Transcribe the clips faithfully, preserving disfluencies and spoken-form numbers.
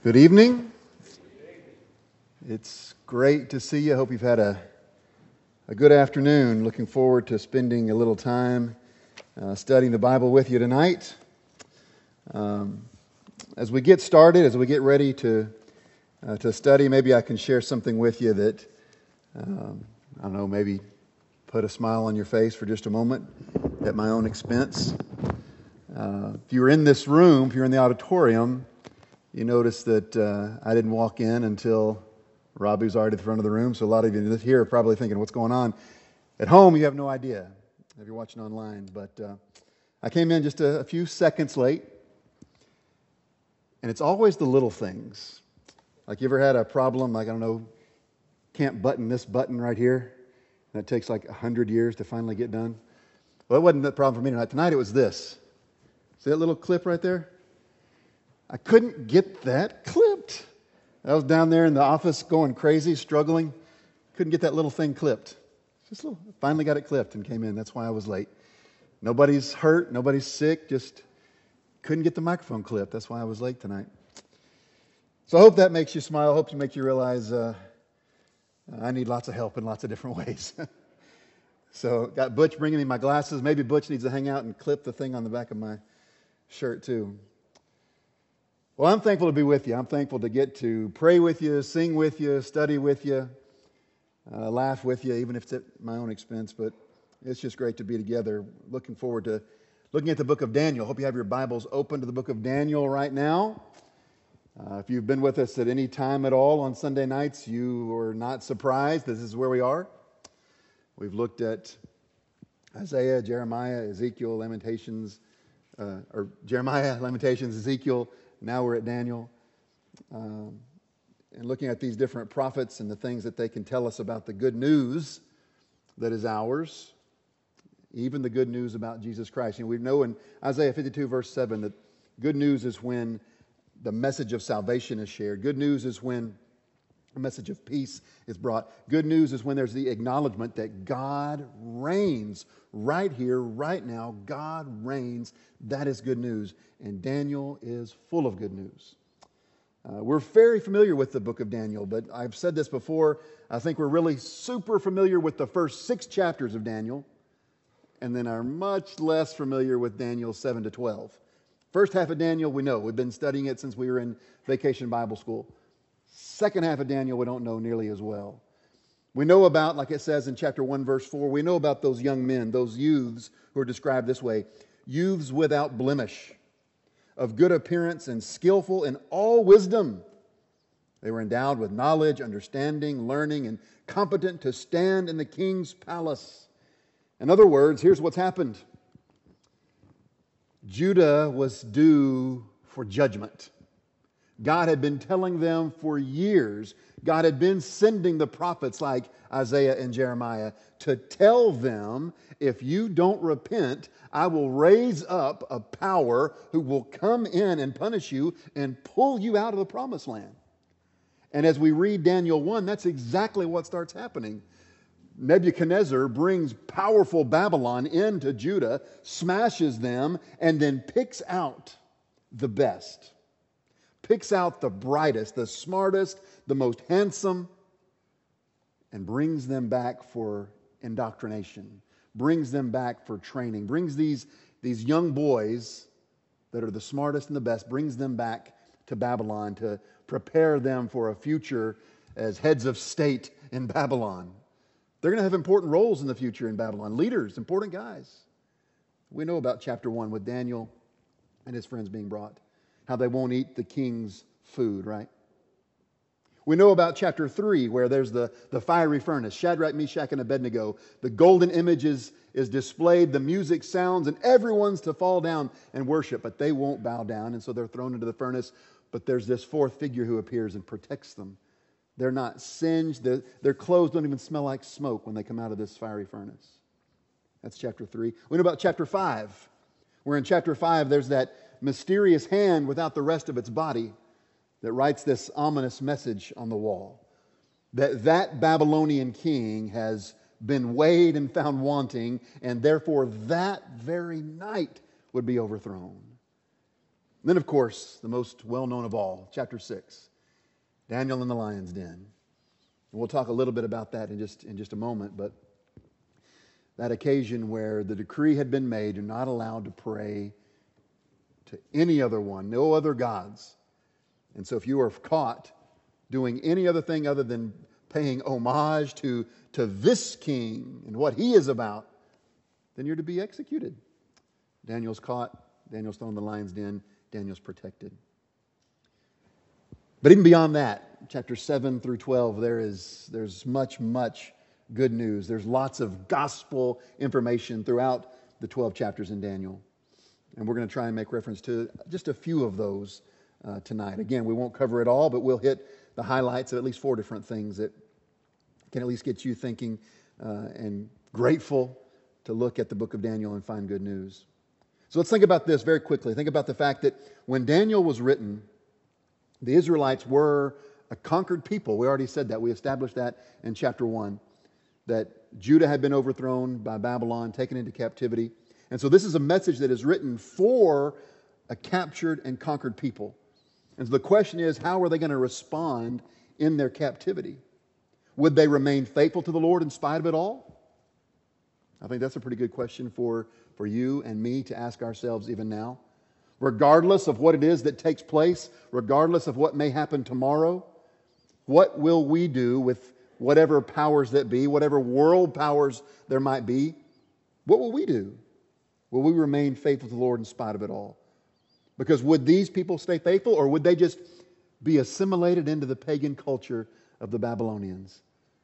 Good evening. It's great to see you. I hope you've had a, a good afternoon. Looking forward to spending a little time uh, studying the Bible with you tonight. Um, as we get started, as we get ready to uh, to study, maybe I can share something with you that, um, I don't know, maybe put a smile on your face for just a moment at my own expense. Uh, if you're in this room, if you're in the auditorium, you notice that uh, I didn't walk in until Robbie's already at the front of the room, so a lot of you here are probably thinking, what's going on? At home, you have no idea if you're watching online, but uh, I came in just a, a few seconds late, and it's always the little things. Like, you ever had a problem, like, I don't know, can't button this button right here, and it takes like a hundred years to finally get done? Well, it wasn't the problem for me tonight. Tonight it was this. See that little clip right there? I couldn't get that clipped. I was down there in the office going crazy, struggling. Couldn't get that little thing clipped. Just a little. Finally got it clipped and came in. That's why I was late. Nobody's hurt. Nobody's sick. Just couldn't get the microphone clipped. That's why I was late tonight. So I hope that makes you smile. I hope you make you realize uh, I need lots of help in lots of different ways. So got Butch bringing me my glasses. Maybe Butch needs to hang out and clip the thing on the back of my shirt too. Well, I'm thankful to be with you. I'm thankful to get to pray with you, sing with you, study with you, uh, laugh with you, even if it's at my own expense. But it's just great to be together. Looking forward to looking at the book of Daniel. Hope you have your Bibles open to the book of Daniel right now. Uh, if you've been with us at any time at all on Sunday nights, you are not surprised. This is where we are. We've looked at Isaiah, Jeremiah, Ezekiel, Lamentations, uh, or Jeremiah, Lamentations, Ezekiel. Now we're at Daniel, um, and looking at these different prophets and the things that they can tell us about the good news that is ours, even the good news about Jesus Christ. And we know in Isaiah fifty-two, verse seven, that good news is when the message of salvation is shared. Good news is when a message of peace is brought. Good news is when there's the acknowledgement that God reigns right here, right now. God reigns. That is good news. And Daniel is full of good news. Uh, we're very familiar with the book of Daniel, but I've said this before. I think we're really super familiar with the first six chapters of Daniel, and then are much less familiar with Daniel seven to twelve. First half of Daniel, we know. We've been studying it since we were in Vacation Bible School. Second half of Daniel, we don't know nearly as well. We know about, like it says in chapter one, verse four, we know about those young men, those youths who are described this way: youths without blemish, of good appearance and skillful in all wisdom. They were endowed with knowledge, understanding, learning, and competent to stand in the king's palace. In other words, here's what's happened. Judah was due for judgment. God had been telling them for years, God had been sending the prophets like Isaiah and Jeremiah to tell them, if you don't repent, I will raise up a power who will come in and punish you and pull you out of the promised land. And as we read Daniel one, that's exactly what starts happening. Nebuchadnezzar brings powerful Babylon into Judah, smashes them, and then picks out the best. Picks out the brightest, the smartest, the most handsome, and brings them back for indoctrination, brings them back for training, brings these, these young boys that are the smartest and the best, brings them back to Babylon to prepare them for a future as heads of state in Babylon. They're going to have important roles in the future in Babylon, leaders, important guys. We know about chapter one with Daniel and his friends being brought. How they won't eat the king's food, right? We know about chapter three, where there's the, the fiery furnace, Shadrach, Meshach, and Abednego. The golden image is, is displayed, the music sounds, and everyone's to fall down and worship, but they won't bow down, and so they're thrown into the furnace. But there's this fourth figure who appears and protects them. They're not singed. Their, their clothes don't even smell like smoke when they come out of this fiery furnace. That's chapter three. We know about chapter five, where in chapter five there's that mysterious hand without the rest of its body that writes this ominous message on the wall. That that Babylonian king has been weighed and found wanting, and therefore that very night would be overthrown. Then, of course, the most well-known of all, chapter six, Daniel in the lion's den. And we'll talk a little bit about that in just, in just a moment, but that occasion where the decree had been made, you're not allowed to pray to any other one, no other gods. And so if you are caught doing any other thing other than paying homage to, to this king and what he is about, then you're to be executed. Daniel's caught. Daniel's thrown in the lion's den. Daniel's protected. But even beyond that, chapter seven through twelve, there is there's much, much good news. There's lots of gospel information throughout the twelve chapters in Daniel. And we're going to try and make reference to just a few of those uh, tonight. Again, we won't cover it all, but we'll hit the highlights of at least four different things that can at least get you thinking uh, and grateful to look at the book of Daniel and find good news. So let's think about this very quickly. Think about the fact that when Daniel was written, the Israelites were a conquered people. We already said that. We established that in chapter one, that Judah had been overthrown by Babylon, taken into captivity. And so this is a message that is written for a captured and conquered people. And so the question is, how are they going to respond in their captivity? Would they remain faithful to the Lord in spite of it all? I think that's a pretty good question for, for you and me to ask ourselves even now. Regardless of what it is that takes place, regardless of what may happen tomorrow, what will we do with whatever powers that be, whatever world powers there might be? What will we do? Will we remain faithful to the Lord in spite of it all? Because would these people stay faithful, or would they just be assimilated into the pagan culture of the Babylonians?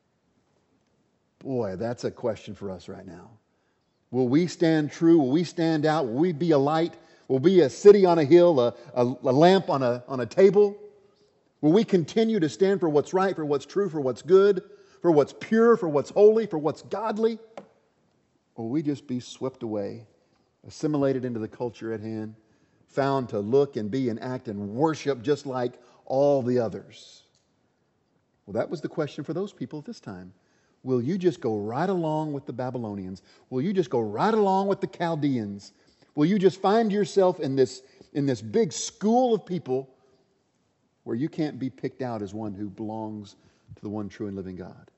Boy, that's a question for us right now. Will we stand true? Will we stand out? Will we be a light? Will we be a city on a hill, a, a, a lamp on a, on a table? Will we continue to stand for what's right, for what's true, for what's good, for what's pure, for what's holy, for what's godly? Or will we just be swept away, assimilated into the culture at hand, found to look and be and act and worship just like all the others? Well, that was the question for those people at this time. Will you just go right along with the Babylonians? Will you just go right along with the Chaldeans? Will you just find yourself in this, in this big school of people where you can't be picked out as one who belongs to the one true and living God?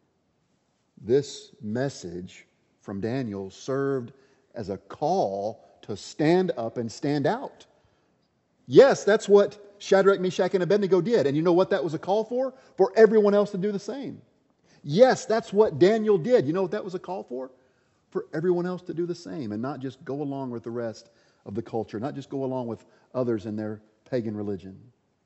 This message from Daniel served as a call to stand up and stand out. Yes, that's what Shadrach, Meshach, and Abednego did. And you know what that was a call for? For everyone else to do the same. Yes, that's what Daniel did. You know what that was a call for? For everyone else to do the same and not just go along with the rest of the culture, not just go along with others in their pagan religion.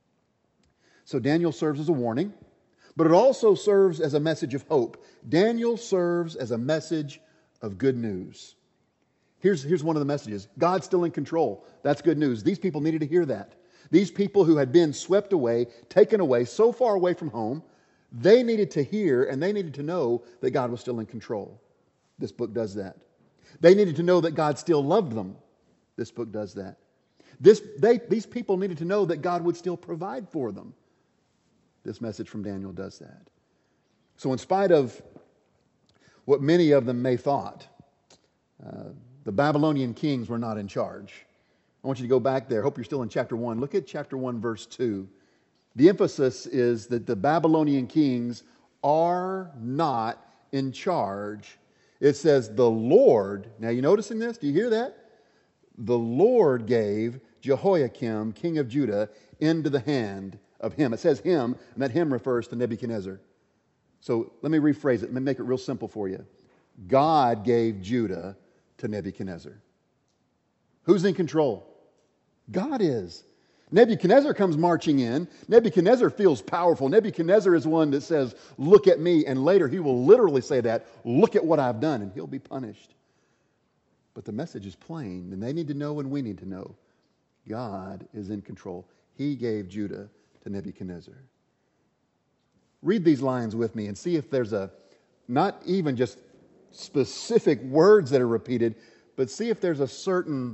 So Daniel serves as a warning, but it also serves as a message of hope. Daniel serves as a message of good news. Here's, here's one of the messages. God's still in control. That's good news. These people needed to hear that. These people who had been swept away, taken away, so far away from home, they needed to hear and they needed to know that God was still in control. This book does that. They needed to know that God still loved them. This book does that. This, they, these people needed to know that God would still provide for them. This message from Daniel does that. So in spite of what many of them may thought, uh, the Babylonian kings were not in charge. I want you to go back there. I hope you're still in chapter one. Look at chapter one, verse two. The emphasis is that the Babylonian kings are not in charge. It says the Lord, now you noticing this? Do you hear that? The Lord gave Jehoiakim, king of Judah, into the hand of him. It says him, and that him refers to Nebuchadnezzar. So let me rephrase it. Let me make it real simple for you. God gave Judah to Nebuchadnezzar. Who's in control? God is. Nebuchadnezzar comes marching in. Nebuchadnezzar feels powerful. Nebuchadnezzar is one that says, look at me. And later he will literally say that, look at what I've done, and he'll be punished. But the message is plain, and they need to know and we need to know. God is in control. He gave Judah to Nebuchadnezzar. Read these lines with me and see if there's a, not even just specific words that are repeated, but see if there's a certain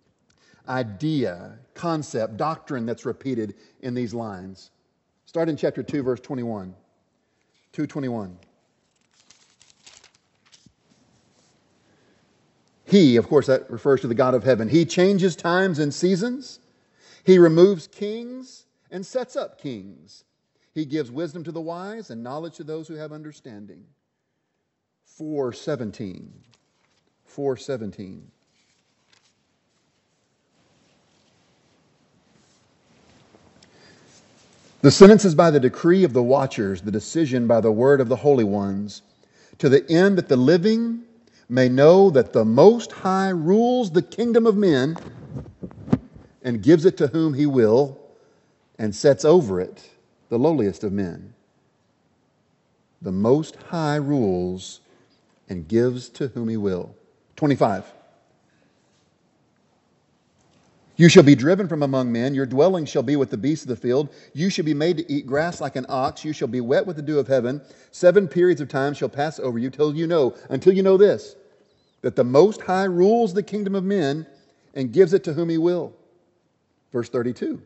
idea, concept, doctrine that's repeated in these lines. Start in chapter two, verse twenty-one. two twenty-one. He, of course, that refers to the God of heaven. He changes times and seasons. He removes kings and sets up kings. He gives wisdom to the wise and knowledge to those who have understanding. four seventeen. four seventeen. The sentence is by the decree of the watchers, the decision by the word of the holy ones, to the end that the living may know that the Most High rules the kingdom of men and gives it to whom he will, and sets over it the lowliest of men. The Most High rules and gives to whom he will. twenty-five. You shall be driven from among men. Your dwelling shall be with the beasts of the field. You shall be made to eat grass like an ox. You shall be wet with the dew of heaven. Seven periods of time shall pass over you till you know, until you know this, that the Most High rules the kingdom of men and gives it to whom he will. Verse thirty-two.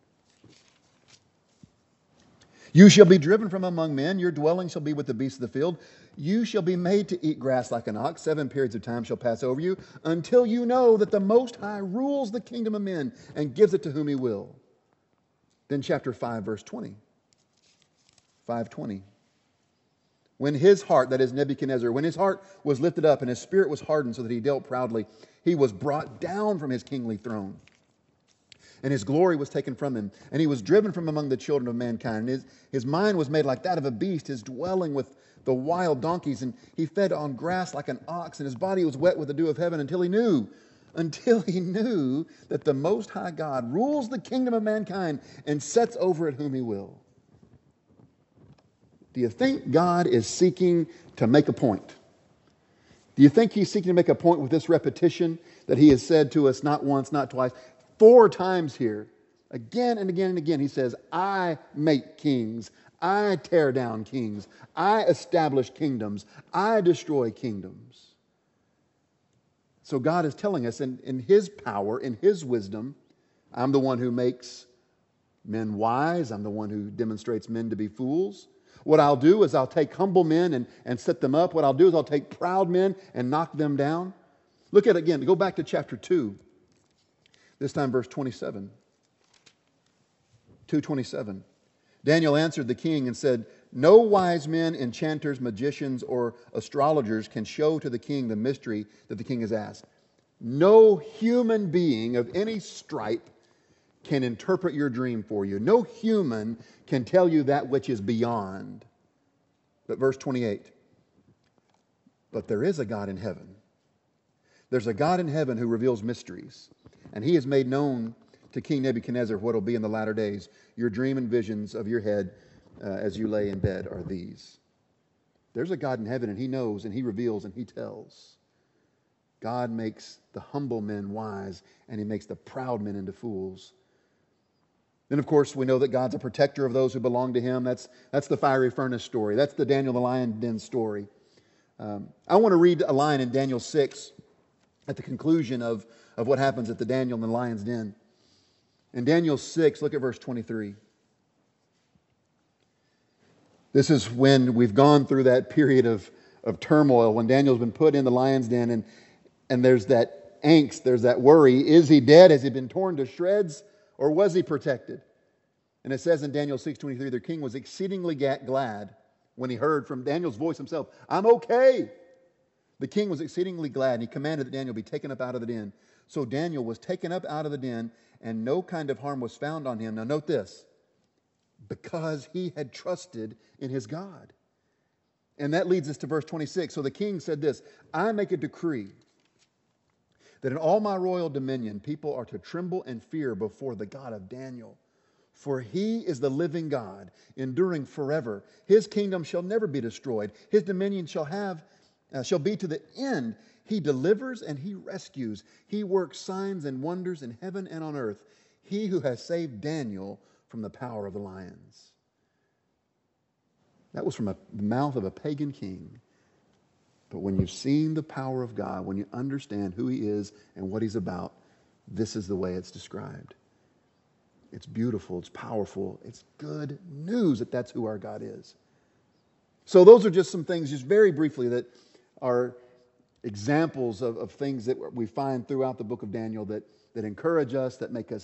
You shall be driven from among men. Your dwelling shall be with the beasts of the field. You shall be made to eat grass like an ox. Seven periods of time shall pass over you until you know that the Most High rules the kingdom of men and gives it to whom he will. Then chapter five, verse twenty. five twenty. When his heart, that is Nebuchadnezzar, when his heart was lifted up and his spirit was hardened so that he dealt proudly, he was brought down from his kingly throne. And his glory was taken from him. And he was driven from among the children of mankind. And his, his mind was made like that of a beast, his dwelling with the wild donkeys. And he fed on grass like an ox, and his body was wet with the dew of heaven until he knew, until he knew that the Most High God rules the kingdom of mankind and sets over it whom he will. Do you think God is seeking to make a point? Do you think he's seeking to make a point with this repetition that he has said to us not once, not twice, four times here, again and again and again? He says, I make kings. I tear down kings. I establish kingdoms. I destroy kingdoms. So God is telling us in, in his power, in his wisdom, I'm the one who makes men wise. I'm the one who demonstrates men to be fools. What I'll do is I'll take humble men and, and set them up. What I'll do is I'll take proud men and knock them down. Look at it again. Go back to chapter two. This time verse twenty-seven. two twenty-seven. Daniel answered the king and said, no wise men, enchanters, magicians, or astrologers can show to the king the mystery that the king has asked. No human being of any stripe can interpret your dream for you. No human can tell you that which is beyond. But verse twenty-eight. But there is a God in heaven. There's a God in heaven who reveals mysteries. And he has made known to King Nebuchadnezzar what will be in the latter days. Your dream and visions of your head uh, as you lay in bed are these. There's a God in heaven, and he knows, and he reveals, and he tells. God makes the humble men wise, and he makes the proud men into fools. Then, of course, we know that God's a protector of those who belong to him. That's, that's the fiery furnace story. That's the Daniel the lion den story. Um, I want to read a line in Daniel six at the conclusion of, of what happens at the Daniel in the lion's den. In Daniel six, look at verse twenty-three. This is when we've gone through that period of, of turmoil, when Daniel's been put in the lion's den, and, and there's that angst, there's that worry. Is he dead? Has he been torn to shreds? Or was he protected? And it says in Daniel six twenty-three, the king was exceedingly glad when he heard from Daniel's voice himself, I'm okay. The king was exceedingly glad, and he commanded that Daniel be taken up out of the den. So Daniel was taken up out of the den, and no kind of harm was found on him. Now note this, because he had trusted in his God. And that leads us to verse twenty-six. So the king said this, I make a decree that in all my royal dominion, people are to tremble and fear before the God of Daniel. For he is the living God, enduring forever. His kingdom shall never be destroyed. His dominion shall have, uh, shall be to the end. He delivers and he rescues. He works signs and wonders in heaven and on earth. He who has saved Daniel from the power of the lions. That was from a, the mouth of a pagan king. But when you've seen the power of God, when you understand who he is and what he's about, this is the way it's described. It's beautiful, it's powerful, it's good news that that's who our God is. So those are just some things, just very briefly, that are examples of, of things that we find throughout the book of Daniel that, that encourage us, that make us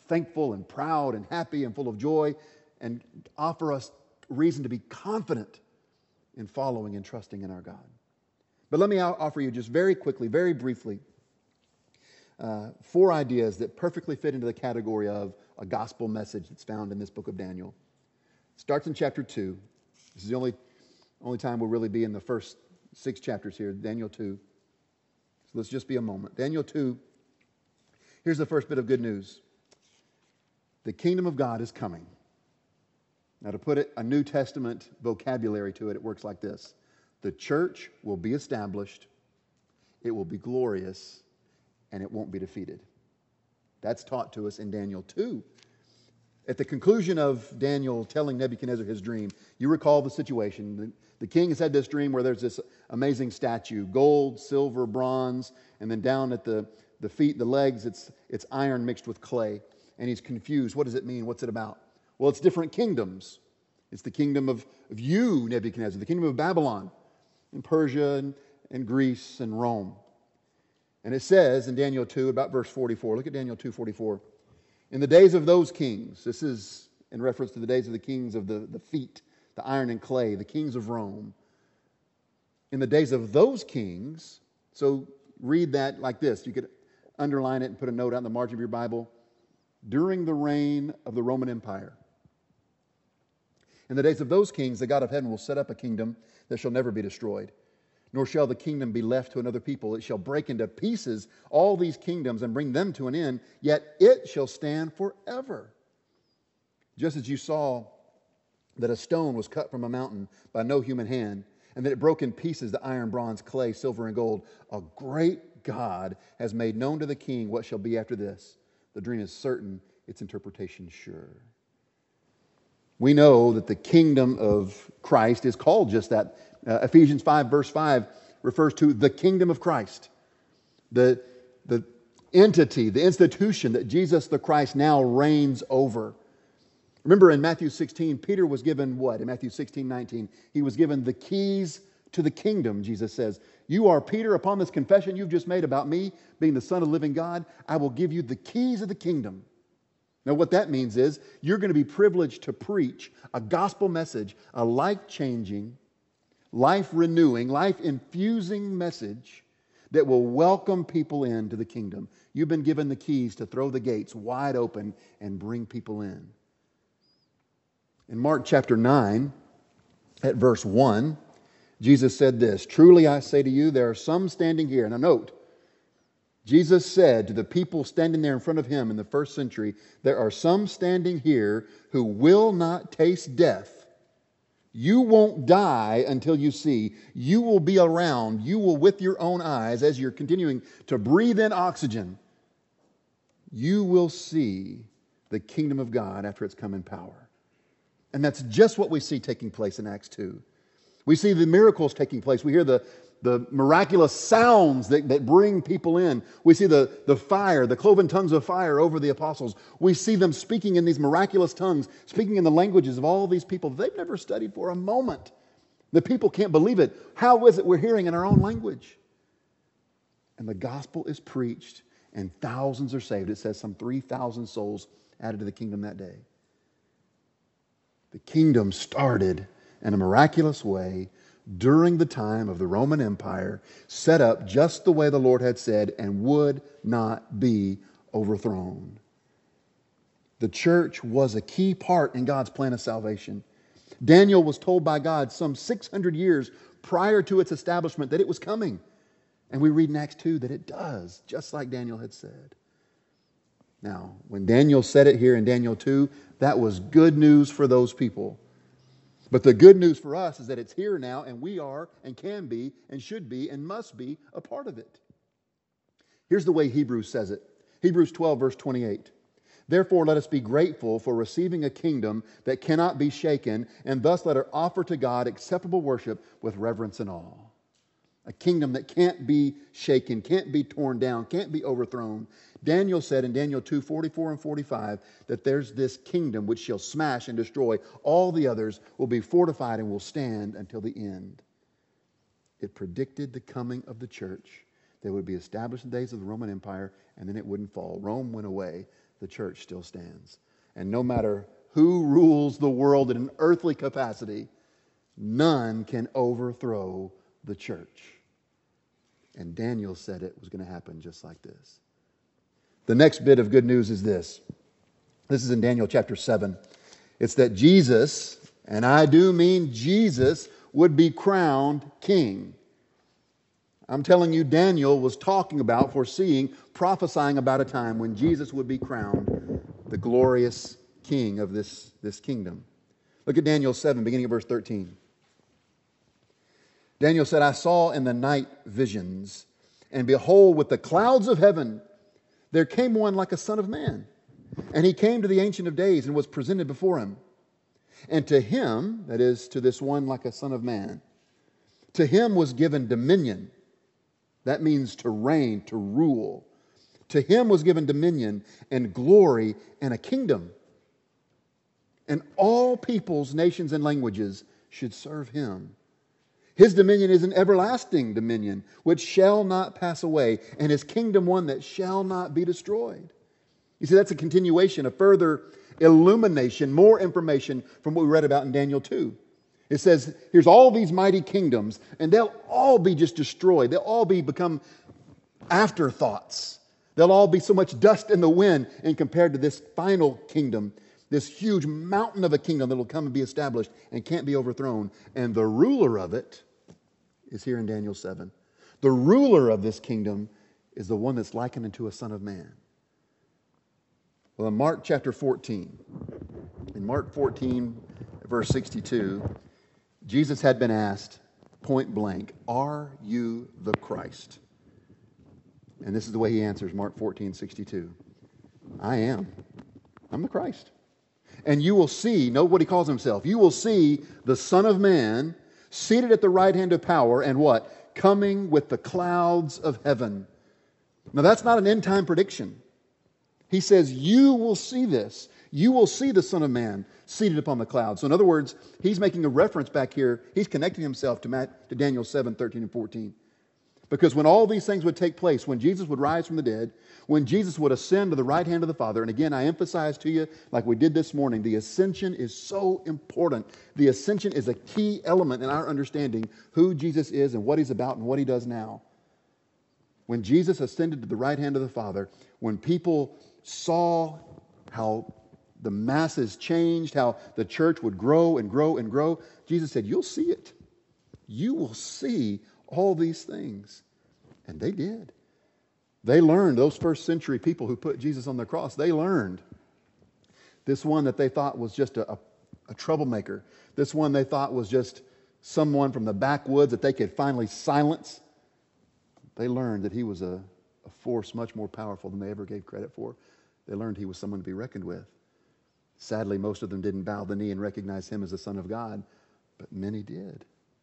thankful and proud and happy and full of joy, and offer us reason to be confident in following and trusting in our God. But let me offer you just very quickly, very briefly, uh, four ideas that perfectly fit into the category of a gospel message that's found in this book of Daniel. It starts in chapter two. This is the only, only time we'll really be in the first six chapters here, Daniel two. So let's just be a moment. Daniel two, here's the first bit of good news. The kingdom of God is coming. Now, to put it, a New Testament vocabulary to it, it works like this. The church will be established, it will be glorious, and it won't be defeated. That's taught to us in Daniel two. At the conclusion of Daniel telling Nebuchadnezzar his dream, you recall the situation. The, the king has had this dream where there's this amazing statue, gold, silver, bronze, and then down at the, the feet, the legs, it's, it's iron mixed with clay. And he's confused. What does it mean? What's it about? Well, it's different kingdoms. It's the kingdom of, of you, Nebuchadnezzar, the kingdom of Babylon, and Persia, and, and Greece, and Rome. And it says in Daniel two, about verse forty-four, look at Daniel two forty-four. In the days of those kings, this is in reference to the days of the kings of the, the feet, the iron and clay, the kings of Rome. In the days of those kings, so read that like this. You could underline it and put a note out in the margin of your Bible. During the reign of the Roman Empire. In the days of those kings, the God of heaven will set up a kingdom that shall never be destroyed, nor shall the kingdom be left to another people. It shall break into pieces all these kingdoms and bring them to an end, yet it shall stand forever. Just as you saw that a stone was cut from a mountain by no human hand, and that it broke in pieces the iron, bronze, clay, silver, and gold, a great God has made known to the king what shall be after this. The dream is certain, its interpretation sure. We know that the kingdom of Christ is called just that. Uh, Ephesians five verse five refers to the kingdom of Christ. The, the entity, the institution that Jesus the Christ now reigns over. Remember in Matthew sixteen, Peter was given what? In Matthew sixteen nineteen, he was given the keys to the kingdom, Jesus says. You are Peter, upon this confession you've just made about me, being the Son of the living God, I will give you the keys of the kingdom. Now what that means is you're going to be privileged to preach a gospel message, a life-changing, life-renewing, life-infusing message that will welcome people into the kingdom. You've been given the keys to throw the gates wide open and bring people in. In Mark chapter nine, at verse one, Jesus said this, truly I say to you, there are some standing here. Now note, Jesus said to the people standing there in front of him in the first century, there are some standing here who will not taste death. You won't die until you see. You will be around. You will, with your own eyes, as you're continuing to breathe in oxygen, you will see the kingdom of God after it's come in power. And that's just what we see taking place in Acts two. We see the miracles taking place. We hear the, the miraculous sounds that, that bring people in. We see the, the fire, the cloven tongues of fire over the apostles. We see them speaking in these miraculous tongues, speaking in the languages of all these people they've never studied for a moment. The people can't believe it. How is it we're hearing in our own language? And the gospel is preached and thousands are saved. It says some three thousand souls added to the kingdom that day. The kingdom started in a miraculous way during the time of the Roman Empire, set up just the way the Lord had said and would not be overthrown. The church was a key part in God's plan of salvation. Daniel was told by God some six hundred years prior to its establishment that it was coming. And we read in Acts two that it does, just like Daniel had said. Now, when Daniel said it here in Daniel two, that was good news for those people. But the good news for us is that it's here now, and we are and can be and should be and must be a part of it. Here's the way Hebrews says it. Hebrews twelve, verse twenty-eight. Therefore, let us be grateful for receiving a kingdom that cannot be shaken, and thus let us offer to God acceptable worship with reverence and awe. A kingdom that can't be shaken, can't be torn down, can't be overthrown. Daniel said in Daniel two, forty-four and forty-five that there's this kingdom which shall smash and destroy all the others, will be fortified and will stand until the end. It predicted the coming of the church, They would be established in the days of the Roman Empire, and then it wouldn't fall. Rome went away. The church still stands. And no matter who rules the world in an earthly capacity, none can overthrow the church. And Daniel said it was going to happen just like this. The next bit of good news is this. This is in Daniel chapter seven. It's that Jesus, and I do mean Jesus, would be crowned king. I'm telling you, Daniel was talking about, foreseeing, prophesying about a time when Jesus would be crowned the glorious king of this, this kingdom. Look at Daniel seven, beginning at verse thirteen. Daniel said, I saw in the night visions, and behold, with the clouds of heaven, there came one like a son of man. And he came to the Ancient of Days and was presented before him. And to him, that is, to this one like a son of man, to him was given dominion. That means to reign, to rule. To him was given dominion and glory and a kingdom. And all peoples, nations, and languages should serve him. His dominion is an everlasting dominion, which shall not pass away, and his kingdom one that shall not be destroyed. You see, that's a continuation, a further illumination, more information from what we read about in Daniel two. It says, here's all these mighty kingdoms, and they'll all be just destroyed. They'll all be become afterthoughts. They'll all be so much dust in the wind in compared to this final kingdom, this huge mountain of a kingdom that will come and be established and can't be overthrown. And the ruler of it is here in Daniel seven. The ruler of this kingdom is the one that's likened unto a son of man. Well, in Mark chapter fourteen, in Mark fourteen, verse sixty-two, Jesus had been asked point blank, are you the Christ? And this is the way he answers, Mark fourteen, sixty-two. I am. I'm the Christ. And you will see, note what he calls himself, you will see the Son of Man seated at the right hand of power and what? Coming with the clouds of heaven. Now that's not an end time prediction. He says, you will see this. You will see the Son of Man seated upon the clouds. So in other words, he's making a reference back here. He's connecting himself to, Matt, to Daniel seven, thirteen, and fourteen. Because when all these things would take place, when Jesus would rise from the dead, when Jesus would ascend to the right hand of the Father, and again, I emphasize to you, like we did this morning, the ascension is so important. The ascension is a key element in our understanding who Jesus is and what he's about and what he does now. When Jesus ascended to the right hand of the Father, when people saw how the masses changed, how the church would grow and grow and grow, Jesus said, you'll see it. You will see all these things. And they did. They learned, those first century people who put Jesus on the cross, they learned this one that they thought was just a, a, a troublemaker, this one they thought was just someone from the backwoods that they could finally silence. They learned that he was a, a force much more powerful than they ever gave credit for. They learned he was someone to be reckoned with. Sadly, most of them didn't bow the knee and recognize him as the Son of God, but many did.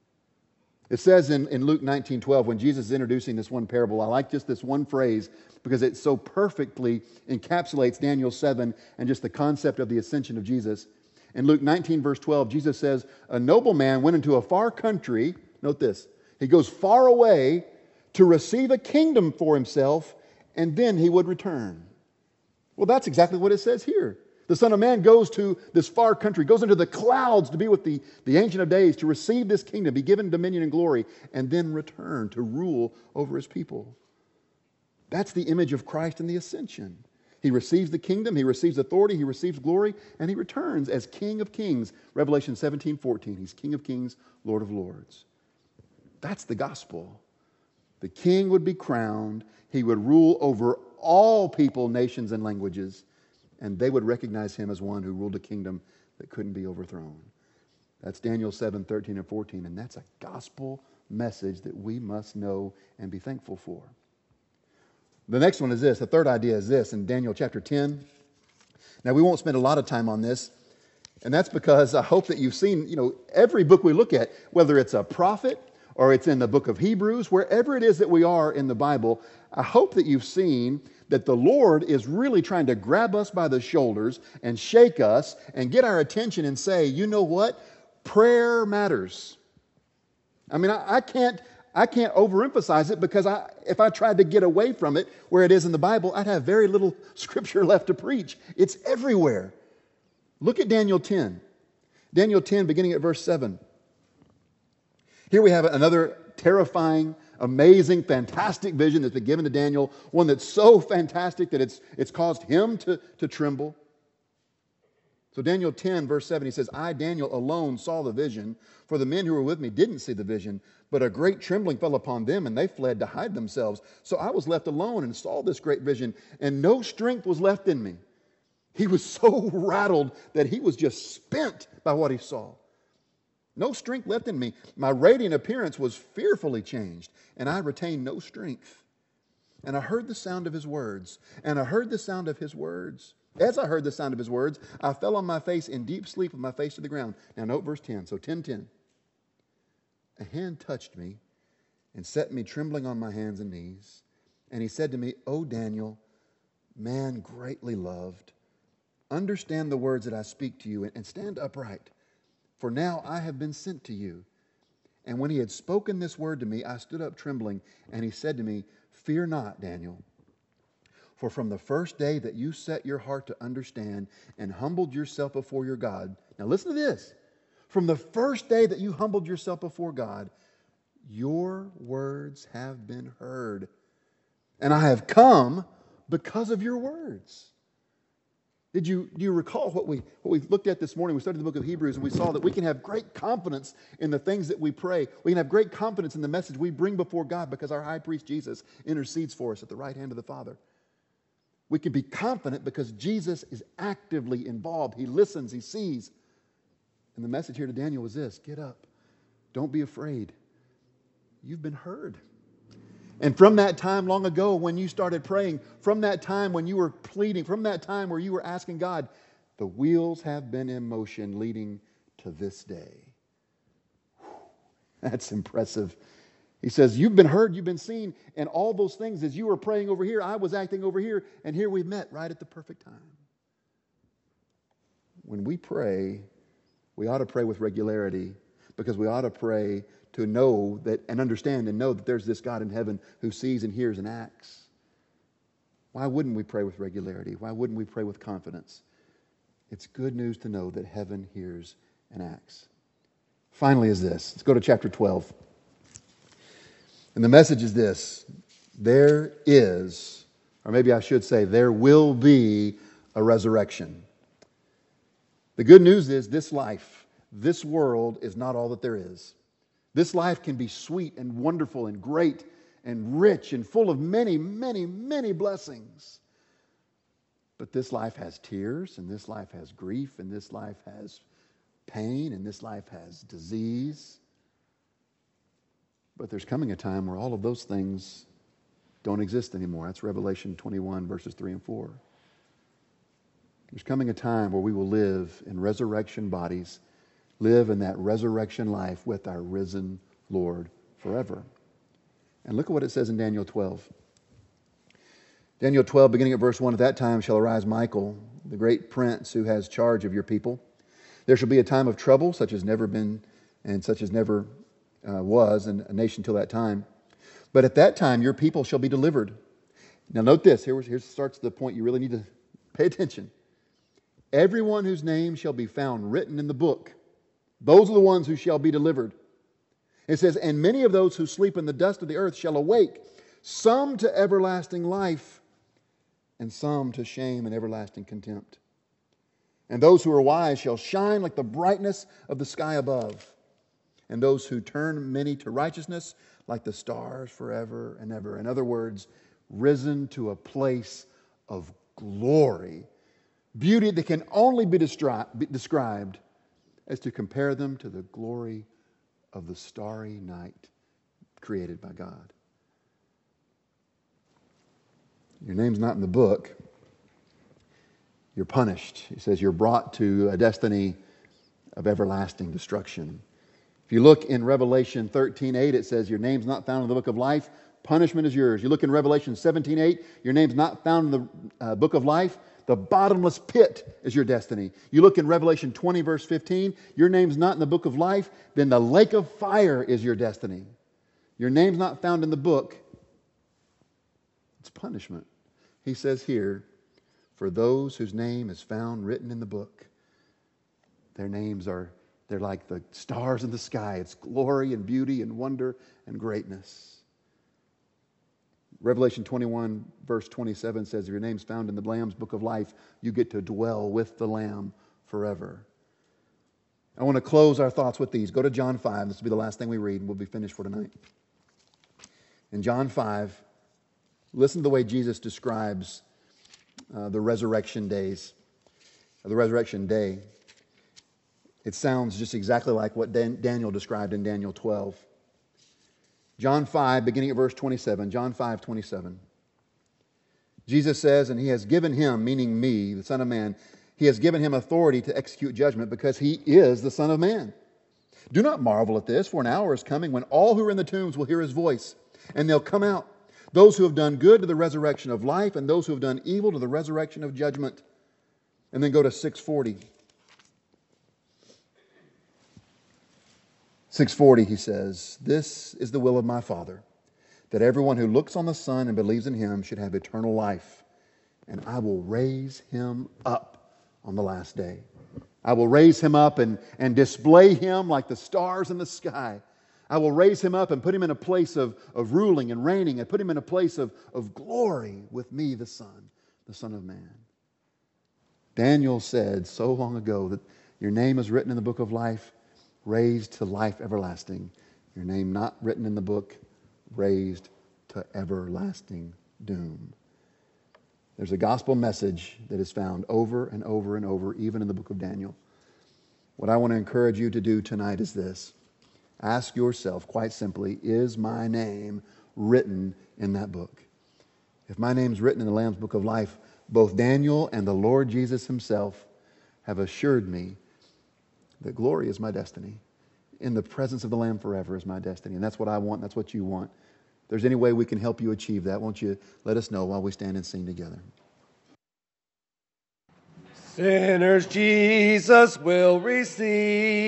It says in, in Luke nineteen twelve, when Jesus is introducing this one parable, I like just this one phrase because it so perfectly encapsulates Daniel seven and just the concept of the ascension of Jesus. In Luke nineteen, verse twelve, Jesus says, a nobleman went into a far country, note this, he goes far away to receive a kingdom for himself, and then he would return. Well, that's exactly what it says here. The Son of Man goes to this far country, goes into the clouds to be with the, the Ancient of Days, to receive this kingdom, be given dominion and glory, and then return to rule over his people. That's the image of Christ in the ascension. He receives the kingdom, he receives authority, he receives glory, and he returns as King of Kings. Revelation seventeen, fourteen, he's King of Kings, Lord of Lords. That's the gospel. The king would be crowned, he would rule over all people, nations, and languages, and they would recognize him as one who ruled a kingdom that couldn't be overthrown. That's Daniel seven, thirteen, and fourteen, and that's a gospel message that we must know and be thankful for. The next one is this. The third idea is this in Daniel chapter ten. Now, we won't spend a lot of time on this, and that's because I hope that you've seen, you know, every book we look at, whether it's a prophet or it's in the book of Hebrews, wherever it is that we are in the Bible, I hope that you've seen that the Lord is really trying to grab us by the shoulders and shake us and get our attention and say, you know what? Prayer matters. I mean, I, I can't, I can't overemphasize it because I, if I tried to get away from it where it is in the Bible, I'd have very little scripture left to preach. It's everywhere. Look at Daniel ten. Daniel ten, beginning at verse seven. Here we have another terrifying, amazing, fantastic vision that's been given to Daniel, one that's so fantastic that it's, it's caused him to, to tremble. So Daniel ten, verse seven, he says, I, Daniel, alone saw the vision, for the men who were with me didn't see the vision, but a great trembling fell upon them, and they fled to hide themselves. So I was left alone and saw this great vision, and no strength was left in me. He was so rattled that he was just spent by what he saw. No strength left in me. My radiant appearance was fearfully changed, and I retained no strength. And I heard the sound of his words, and I heard the sound of his words. As I heard the sound of his words, I fell on my face in deep sleep with my face to the ground. Now note verse ten. So ten ten. A hand touched me and set me trembling on my hands and knees. And he said to me, O Daniel, man greatly loved, understand the words that I speak to you and stand upright. For now I have been sent to you. And when he had spoken this word to me, I stood up trembling, and he said to me, Fear not, Daniel. For from the first day that you set your heart to understand and humbled yourself before your God. Now listen to this. From the first day that you humbled yourself before God, your words have been heard. And I have come because of your words. Did you, do you recall what we, what we looked at this morning? We studied the book of Hebrews, and we saw that we can have great confidence in the things that we pray. We can have great confidence in the message we bring before God because our high priest Jesus intercedes for us at the right hand of the Father. We can be confident because Jesus is actively involved. He listens, he sees. And the message here to Daniel was this: get up. Don't be afraid. You've been heard. And from that time long ago when you started praying, from that time when you were pleading, from that time where you were asking God, the wheels have been in motion leading to this day. Whew, that's impressive. He says, you've been heard, you've been seen, and all those things as you were praying over here, I was acting over here, and here we met right at the perfect time. When we pray, we ought to pray with regularity because we ought to pray to know that and understand and know that there's this God in heaven who sees and hears and acts. Why wouldn't we pray with regularity? Why wouldn't we pray with confidence? It's good news to know that heaven hears and acts. Finally is this. Let's go to chapter twelve. And the message is this: there is, or maybe I should say, there will be a resurrection. The good news is this life, this world is not all that there is. This life can be sweet and wonderful and great and rich and full of many, many, many blessings. But this life has tears, and this life has grief, and this life has pain, and this life has disease. But there's coming a time where all of those things don't exist anymore. That's Revelation twenty-one, verses three and four. There's coming a time where we will live in resurrection bodies, live in that resurrection life with our risen Lord forever. And look at what it says in Daniel twelve. Daniel twelve, beginning at verse one, at that time shall arise Michael, the great prince who has charge of your people. There shall be a time of trouble, such as never been and such as never uh, was in a nation till that time. But at that time your people shall be delivered. Now note this, here, here starts the point you really need to pay attention. Everyone whose name shall be found written in the book, those are the ones who shall be delivered. It says, and many of those who sleep in the dust of the earth shall awake, some to everlasting life, and some to shame and everlasting contempt. And those who are wise shall shine like the brightness of the sky above, and those who turn many to righteousness like the stars forever and ever. In other words, risen to a place of glory, beauty that can only be destri- be described as to compare them to the glory of the starry night created by God. Your name's not in the book. You're punished. He says you're brought to a destiny of everlasting destruction. If you look in Revelation thirteen eight, it says your name's not found in the book of life. Punishment is yours. You look in Revelation seventeen eight, your name's not found in the uh, book of life. The bottomless pit is your destiny. You look in Revelation twenty, verse fifteen, your name's not in the book of life, then the lake of fire is your destiny. your name's not found in the book, it's punishment. He says here, for those whose name is found written in the book, their names are, they're like the stars in the sky. It's glory and beauty and wonder and greatness. Revelation twenty-one, verse twenty-seven says, if your name's found in the Lamb's book of life, you get to dwell with the Lamb forever. I want to close our thoughts with these. Go to John five. This will be the last thing we read, and we'll be finished for tonight. In John five, listen to the way Jesus describes uh, the resurrection days, uh, the resurrection day. It sounds just exactly like what Dan- Daniel described in Daniel twelve. John five, beginning at verse twenty-seven. John five, twenty-seven. Jesus says, and he has given him, meaning me, the Son of Man, he has given him authority to execute judgment because he is the Son of Man. Do not marvel at this, for an hour is coming when all who are in the tombs will hear his voice, and they'll come out. Those who have done good to the resurrection of life, and those who have done evil to the resurrection of judgment. And then go to six forty. six forty, he says, this is the will of my Father, that everyone who looks on the Son and believes in him should have eternal life, and I will raise him up on the last day. I will raise him up and, and display him like the stars in the sky. I will raise him up and put him in a place of, of ruling and reigning, and put him in a place of, of glory with me, the Son, the Son of Man. Daniel said so long ago that your name is written in the book of life, raised to life everlasting. Your name not written in the book, raised to everlasting doom. There's a gospel message that is found over and over and over, even in the book of Daniel. What I want to encourage you to do tonight is this. Ask yourself, quite simply, is my name written in that book? If my name's written in the Lamb's book of life, both Daniel and the Lord Jesus himself have assured me that glory is my destiny. In the presence of the Lamb forever is my destiny. And that's what I want. That's what you want. If there's any way we can help you achieve that, won't you let us know while we stand and sing together? Sinners Jesus will receive.